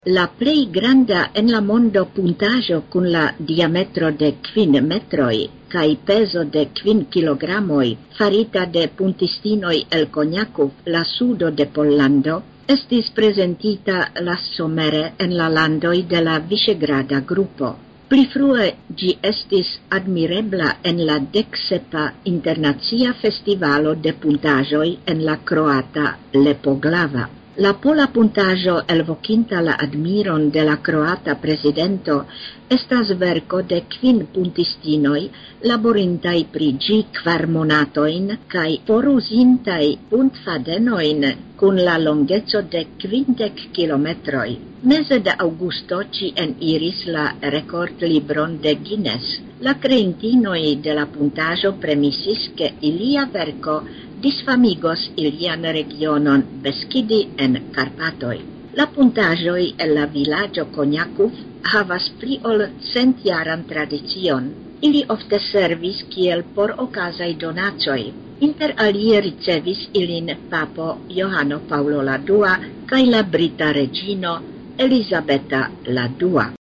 La plej granda en la mondo puntaĵo kun la diametro de 5 metroj kaj pezo de 5 kilogramoj farita de puntistinoj el Konjakov, la sudo de Pollando, estis prezentita lastsomere en la landoj de la Viŝegrada grupo. Pli frue ĝi estis admirebla en la 17. internacia festivalo de puntaĵoj en la kroata Lepoglava. La pola puntaĵo elvokinta la admiron de la kroata presidento estas verko de 5 puntistinoj laborintaj pri ĝi 4 monatojn kaj foruzintaj puntfadenojn kun la longeco de 50 kilometroj. Meze de aŭgusto ĝi eniris la rekordlibron de Guinness. La kreintinoj de la puntaĵo premisis, ke ilia verko disfamigos ilian regionon Beskidi en Karpatoj. La puntaĵoj el la vilaĝo Konjakov havas pli ol 100-jaran tradicion. Ili ofte servis kiel por okazaj donacoj. Inter alie ricevis ilin papo Johano Paulo la II kaj la brita reĝino Elizabeta la II.